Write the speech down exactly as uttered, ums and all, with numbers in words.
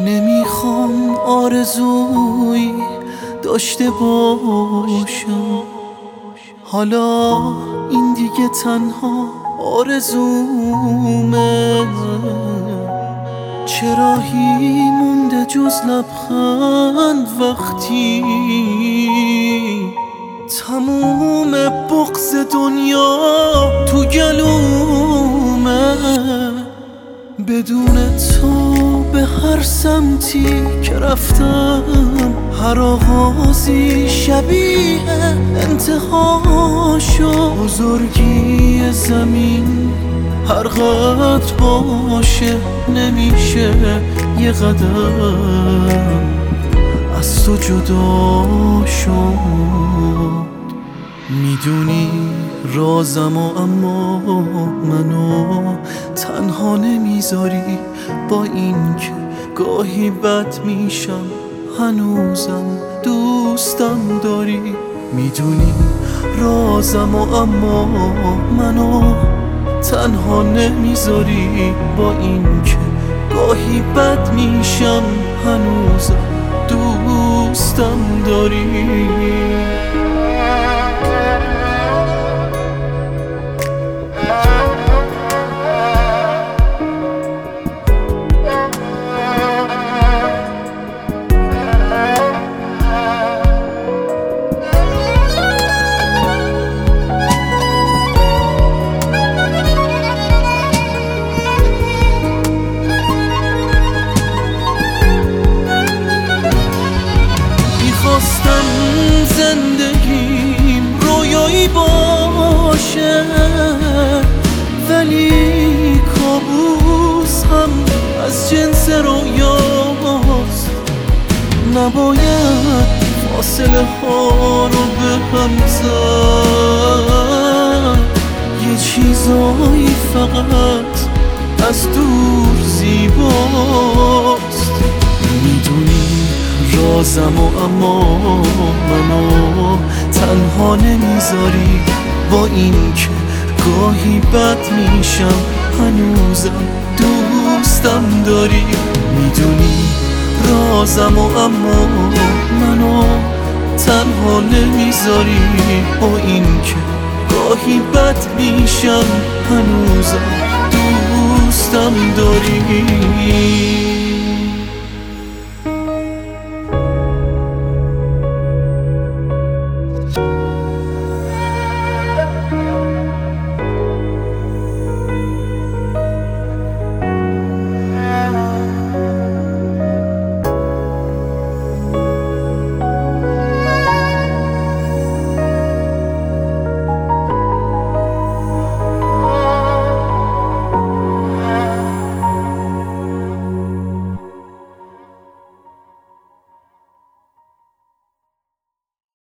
نمیخوام آرزوی داشته باشم، حالا این دیگه تنها آرزومه. چه راهی مونده جز لبخند وقتی تموم بغض دنیا تو گلومه. بدون تو به هر سمتی که رفتم هر آغازی شبیه انتها شد. بزرگی زمین هر قدر باشه نمیشه یه قدم از تو جدا شد. میدونی رازم و اما منو تنها نمیذاری، با این که گاهی بد میشم هنوزم دوستم داری. میدونی رازم و اما منو تنها نمیذاری، با این که گاهی بد میشم هنوزم دوستم داری. خواستم زندگیم رویایی باشه، ولی کابوس هم از جنس رویاست. نباید فاصله ها رو به هم زد، یه چیزایی فقط از دور زیباست. میدونی رازم و اما منو تنها نمیذاری، با این که گاهی بد میشم هنوزم دوستم داری. میدونی رازم و اما منو تنها نمیذاری، با این که گاهی بد میشم هنوزم دوستم داری.